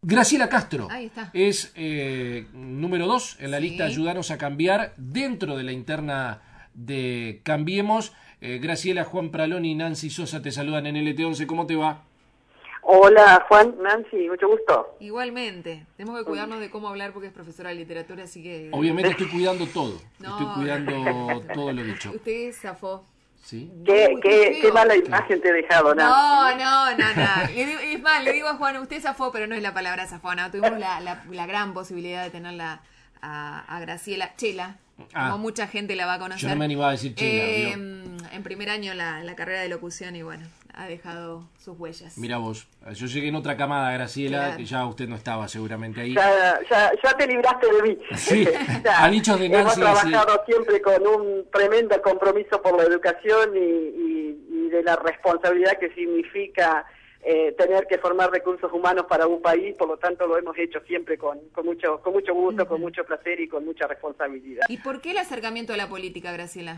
Graciela Castro Ahí está. es número 2 en la lista Ayudanos a Cambiar dentro de la interna de Cambiemos. Graciela, Juan Pralón y Nancy Sosa te saludan en LT11. ¿Cómo te va? Hola Juan, Nancy, mucho gusto. Igualmente, tenemos que cuidarnos de cómo hablar porque es profesora de literatura, así que... Obviamente estoy cuidando todo, No, estoy cuidando todo lo dicho. Usted zafó. ¿Sí? Qué mala imagen te he dejado, Nancy. No. Es más, le digo a Juan, usted zafó, pero no es la palabra zafona. Tuvimos la gran posibilidad de tenerla a Graciela Chela, como mucha gente la va a conocer. Yo no me animaba a decir Chela. En primer año la carrera de locución y bueno, ha dejado sus huellas. Mira vos, yo llegué en otra camada, Graciela, Claro. que ya usted no estaba seguramente ahí. Ya te libraste de mí. Sí, a dichos de Nancy. Hemos trabajado siempre con un tremendo compromiso por la educación y de la responsabilidad que significa tener que formar recursos humanos para un país, por lo tanto lo hemos hecho siempre con mucho gusto, con mucho placer y con mucha responsabilidad. ¿Y por qué el acercamiento a la política, Graciela?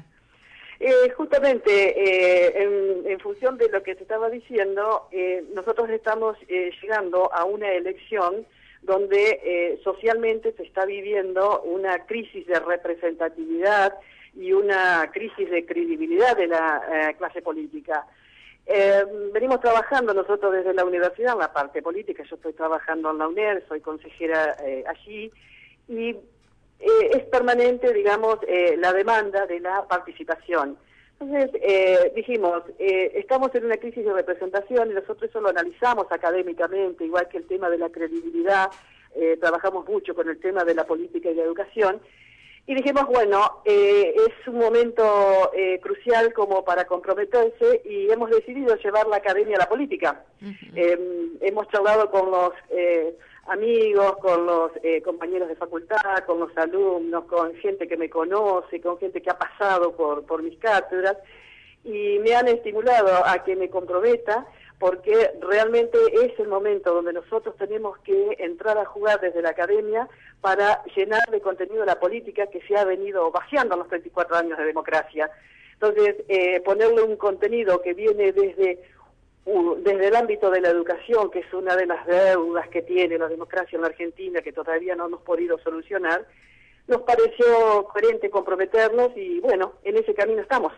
Justamente en función de lo que te estaba diciendo, nosotros estamos llegando a una elección donde socialmente se está viviendo una crisis de representatividad y una crisis de credibilidad de la clase política. Venimos trabajando nosotros desde la universidad en la parte política. Yo estoy trabajando en la UNED, soy consejera allí, y es permanente, digamos, la demanda de la participación. Entonces, dijimos, estamos en una crisis de representación y nosotros eso lo analizamos académicamente, igual que el tema de la credibilidad, trabajamos mucho con el tema de la política y la educación, y dijimos, bueno, es un momento crucial como para comprometerse y hemos decidido llevar la academia a la política. Hemos charlado con los amigos, con los compañeros de facultad, con los alumnos, con gente que me conoce, con gente que ha pasado por mis cátedras y me han estimulado a que me comprometa porque realmente es el momento donde nosotros tenemos que entrar a jugar desde la academia para llenar de contenido la política que se ha venido vaciando en los 34 años de democracia. Entonces, ponerle un contenido que viene desde el ámbito de la educación, que es una de las deudas que tiene la democracia en la Argentina, que todavía no hemos podido solucionar, nos pareció coherente comprometernos y bueno, en ese camino estamos.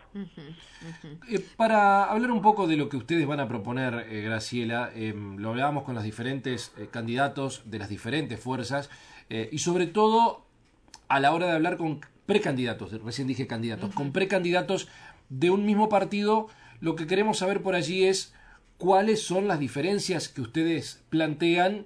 Para hablar un poco de lo que ustedes van a proponer, Graciela, lo hablábamos con los diferentes candidatos de las diferentes fuerzas y sobre todo a la hora de hablar con precandidatos, recién dije candidatos, con precandidatos de un mismo partido, lo que queremos saber por allí es cuáles son las diferencias que ustedes plantean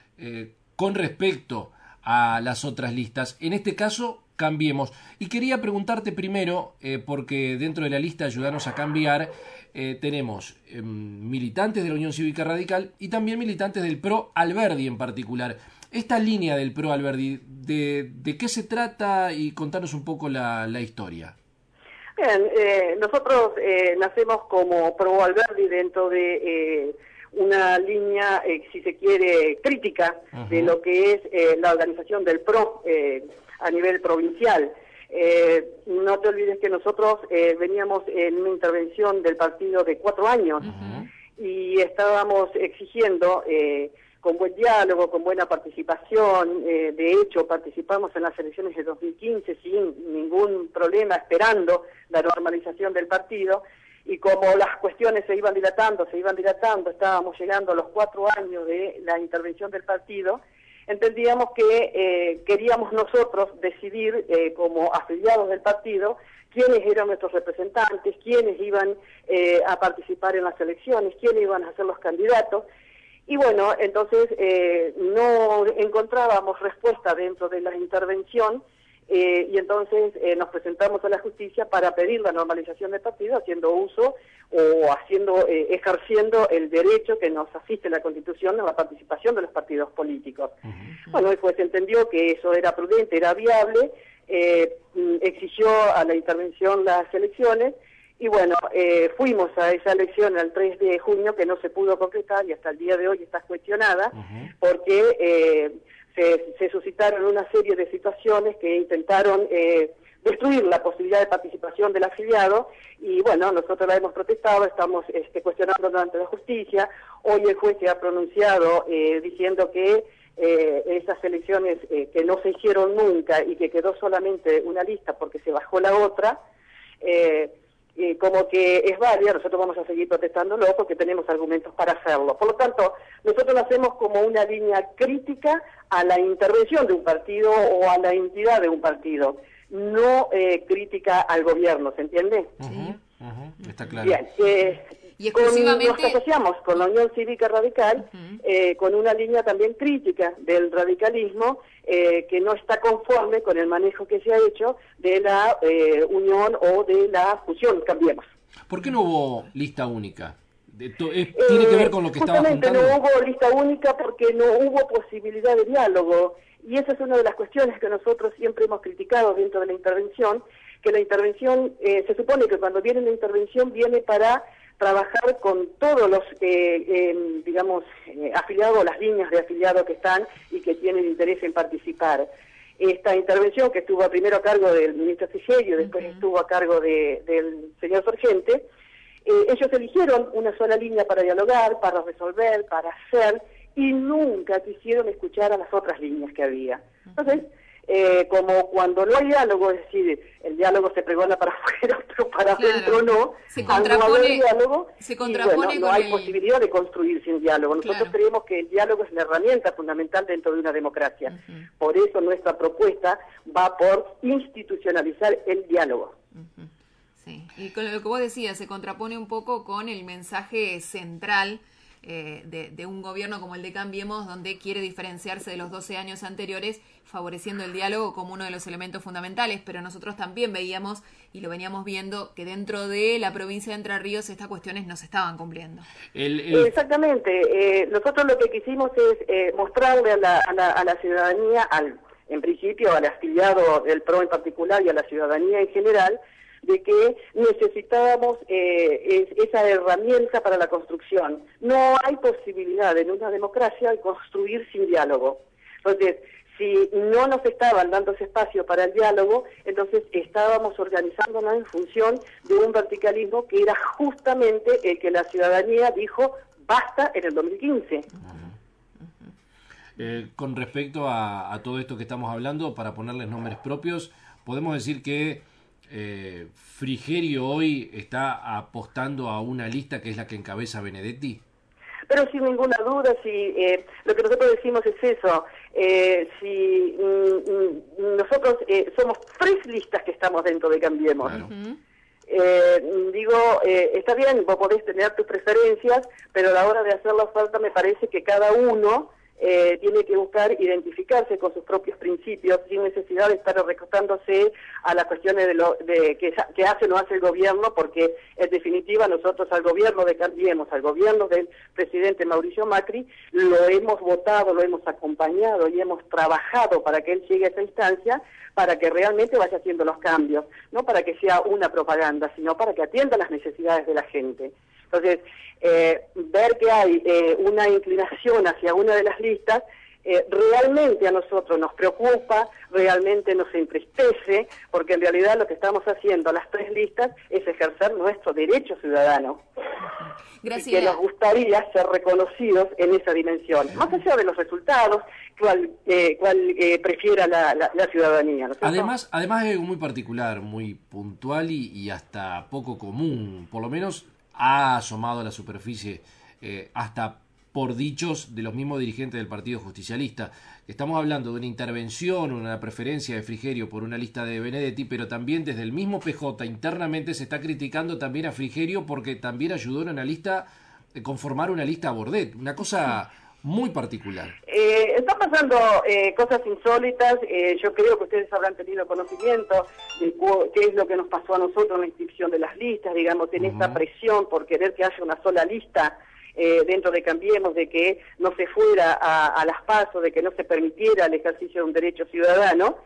con respecto a las otras listas. En este caso, Cambiemos. Y quería preguntarte primero, porque dentro de la lista Ayudanos a Cambiar tenemos militantes de la Unión Cívica Radical y también militantes del PRO Alberdi en particular. Esta línea del PRO Alberdi, ¿de qué se trata? Y contanos un poco la historia. Bien, nosotros nacemos como PRO Alberdi dentro de una línea, si se quiere, crítica de lo que es la organización del PRO a nivel provincial. No te olvides que nosotros veníamos en una intervención del partido de 4 años y estábamos exigiendo con buen diálogo, con buena participación, de hecho participamos en las elecciones de 2015 sin ningún problema, esperando la normalización del partido, y como las cuestiones se iban dilatando, estábamos llegando a los 4 años de la intervención del partido, entendíamos que queríamos nosotros decidir como afiliados del partido quiénes eran nuestros representantes, quiénes iban a participar en las elecciones, quiénes iban a ser los candidatos. Y bueno, entonces no encontrábamos respuesta dentro de la intervención y entonces nos presentamos a la justicia para pedir la normalización del partido haciendo uso o ejerciendo el derecho que nos asiste la Constitución a la participación de los partidos políticos. Bueno, y pues entendió que eso era prudente, era viable, exigió a la intervención las elecciones. Y bueno, fuimos a esa elección el 3 de junio que no se pudo concretar y hasta el día de hoy está cuestionada porque se suscitaron una serie de situaciones que intentaron destruir la posibilidad de participación del afiliado, y bueno, nosotros la hemos protestado, estamos cuestionando ante la justicia. Hoy el juez se ha pronunciado diciendo que esas elecciones que no se hicieron nunca y que quedó solamente una lista porque se bajó la otra, como que es válida. Nosotros vamos a seguir protestándolo porque tenemos argumentos para hacerlo. Por lo tanto, nosotros lo hacemos como una línea crítica a la intervención de un partido o a la entidad de un partido, no crítica al gobierno, ¿se entiende? Sí. Está claro. Bien, y exclusivamente... nos asociamos con la Unión Cívica Radical, con una línea también crítica del radicalismo, que no está conforme con el manejo que se ha hecho de la unión o de la fusión Cambiemos. ¿Por qué no hubo lista única? ¿Tiene que ver con lo que estaba justamente apuntando? no hubo lista única porque no hubo posibilidad de diálogo, y esa es una de las cuestiones que nosotros siempre hemos criticado dentro de la intervención, que la intervención, se supone que cuando viene la intervención viene para trabajar con todos los, afiliados, las líneas de afiliados que están y que tienen interés en participar. Esta intervención, que estuvo primero a cargo del ministro Frigerio, después estuvo a cargo del señor Sorgente, ellos eligieron una sola línea para dialogar, para resolver, para hacer, y nunca quisieron escuchar a las otras líneas que había. Entonces, como cuando no hay diálogo, es decir, el diálogo se pregona para afuera, pero para adentro no, se al no haber diálogo, contrapone no hay posibilidad de construir sin diálogo. Nosotros creemos que el diálogo es la herramienta fundamental dentro de una democracia. Por eso nuestra propuesta va por institucionalizar el diálogo. Sí, y con lo que vos decías, se contrapone un poco con el mensaje central de un gobierno como el de Cambiemos, donde quiere diferenciarse de los 12 años anteriores, favoreciendo el diálogo como uno de los elementos fundamentales, pero nosotros también veíamos, y lo veníamos viendo, que dentro de la provincia de Entre Ríos estas cuestiones no se estaban cumpliendo. Exactamente, nosotros lo que quisimos es mostrarle a la ciudadanía, en principio al afiliado del PRO en particular y a la ciudadanía en general, de que necesitábamos esa herramienta para la construcción. No hay posibilidad en una democracia de construir sin diálogo. Entonces, si no nos estaban dando ese espacio para el diálogo, entonces estábamos organizándonos en función de un verticalismo que era justamente el que la ciudadanía dijo basta en el 2015. Con respecto a todo esto que estamos hablando, para ponerles nombres propios, podemos decir que Frigerio hoy está apostando a una lista que es la que encabeza Benedetti. Pero sin ninguna duda, si lo que nosotros decimos es eso, si nosotros somos 3 listas que estamos dentro de Cambiemos. Claro. Está bien, vos podés tener tus preferencias, pero a la hora de hacer la oferta me parece que cada uno tiene que buscar identificarse con sus propios principios sin necesidad de estar recostándose a las cuestiones de que hace o no hace el gobierno, porque en definitiva nosotros al gobierno de Cambiemos, al gobierno del presidente Mauricio Macri, lo hemos votado, lo hemos acompañado y hemos trabajado para que él llegue a esa instancia, para que realmente vaya haciendo los cambios, no para que sea una propaganda, sino para que atienda las necesidades de la gente. Entonces, ver que hay una inclinación hacia una de las listas, realmente a nosotros nos preocupa, realmente nos entristece, porque en realidad lo que estamos haciendo las 3 listas es ejercer nuestro derecho ciudadano. Gracias. Y que nos gustaría ser reconocidos en esa dimensión, más allá de los resultados, cuál prefiera la ciudadanía, ¿no es cierto? Además es muy particular, muy puntual y hasta poco común, por lo menos ha asomado a la superficie, hasta por dichos de los mismos dirigentes del Partido Justicialista. Estamos hablando de una intervención, una preferencia de Frigerio por una lista de Benedetti, pero también desde el mismo PJ internamente se está criticando también a Frigerio porque también ayudó en una lista, conformar una lista a Bordet, una cosa muy particular. Están pasando cosas insólitas. Yo creo que ustedes habrán tenido conocimiento de qué es lo que nos pasó a nosotros en la inscripción de las listas, digamos, en esta presión por querer que haya una sola lista dentro de Cambiemos, de que no se fuera a las PASO, de que no se permitiera el ejercicio de un derecho ciudadano.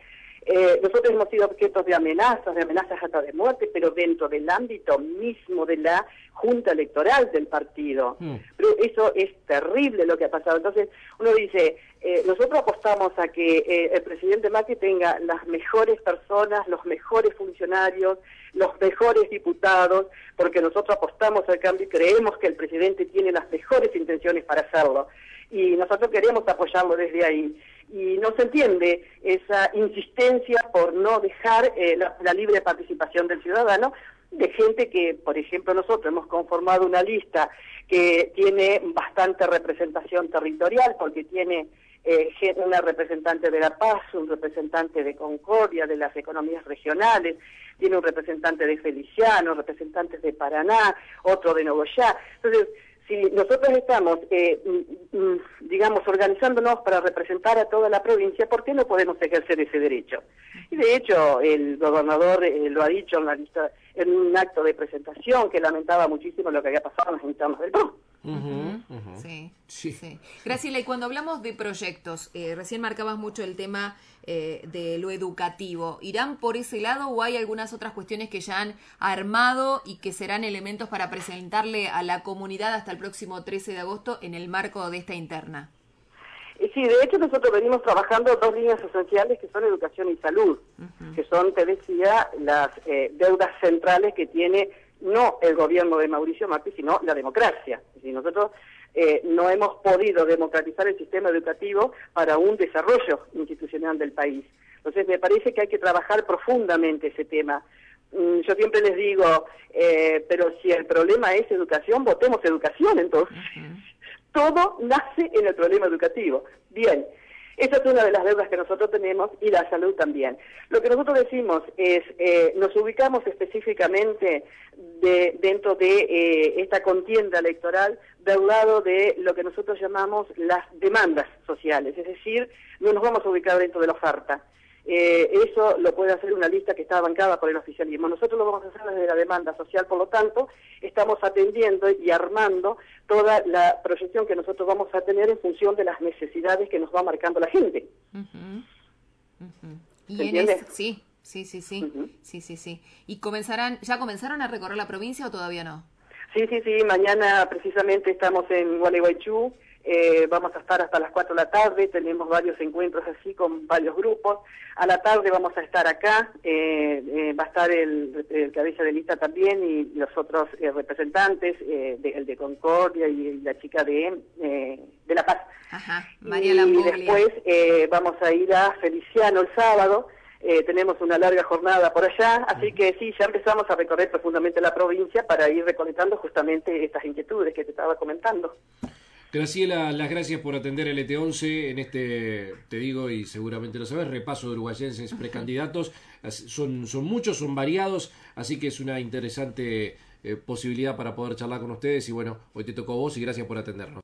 Nosotros hemos sido objetos de amenazas hasta de muerte, pero dentro del ámbito mismo de la Junta Electoral del partido. Pero eso es terrible lo que ha pasado. Entonces, uno dice, nosotros apostamos a que el presidente Macri tenga las mejores personas, los mejores funcionarios, los mejores diputados, porque nosotros apostamos al cambio y creemos que el presidente tiene las mejores intenciones para hacerlo. Y nosotros queremos apoyarlo desde ahí. Y no se entiende esa insistencia por no dejar la libre participación del ciudadano, de gente que, por ejemplo, nosotros hemos conformado una lista que tiene bastante representación territorial, porque tiene una representante de La Paz, un representante de Concordia, de las economías regionales, tiene un representante de Feliciano, representantes de Paraná, otro de Nogoyá. Entonces, si nosotros estamos, digamos, organizándonos para representar a toda la provincia, ¿por qué no podemos ejercer ese derecho? Y de hecho, el gobernador lo ha dicho en la lista, en un acto de presentación, que lamentaba muchísimo lo que había pasado en las internas del PRO. Sí. Graciela, y cuando hablamos de proyectos, recién marcabas mucho el tema de lo educativo. ¿Irán por ese lado o hay algunas otras cuestiones que ya han armado y que serán elementos para presentarle a la comunidad hasta el próximo 13 de agosto en el marco de esta interna? Sí, de hecho nosotros venimos trabajando dos líneas esenciales que son educación y salud, que son, te decía, las deudas centrales que tiene no el gobierno de Mauricio Macri, sino la democracia. Es decir, nosotros no hemos podido democratizar el sistema educativo para un desarrollo institucional del país. Entonces me parece que hay que trabajar profundamente ese tema. Yo siempre les digo, pero si el problema es educación, votemos educación entonces. Todo nace en el problema educativo. Bien, esa es una de las deudas que nosotros tenemos y la salud también. Lo que nosotros decimos es, nos ubicamos específicamente dentro de esta contienda electoral del lado de lo que nosotros llamamos las demandas sociales, es decir, no nos vamos a ubicar dentro de la oferta. Eso lo puede hacer una lista que está bancada por el oficialismo. Nosotros lo vamos a hacer desde la demanda social, por lo tanto, estamos atendiendo y armando toda la proyección que nosotros vamos a tener en función de las necesidades que nos va marcando la gente. ¿Y sí. Sí. ¿Y ya comenzaron a recorrer la provincia o todavía no? Sí. Mañana precisamente estamos en Gualeguaychú. Vamos a estar hasta las 4 de la tarde, tenemos varios encuentros así con varios grupos. A la tarde vamos a estar acá, va a estar el cabeza de lista también y los otros representantes, el de Concordia y la chica de La Paz. María Lamboglia. Y después vamos a ir a Feliciano el sábado. Tenemos una larga jornada por allá, así que sí, ya empezamos a recorrer profundamente la provincia para ir recolectando justamente estas inquietudes que te estaba comentando. Graciela, las gracias por atender el ET11 en este, te digo, y seguramente lo sabes, repaso de uruguayenses precandidatos. Son muchos, son variados, así que es una interesante posibilidad para poder charlar con ustedes. Y bueno, hoy te tocó a vos y gracias por atendernos.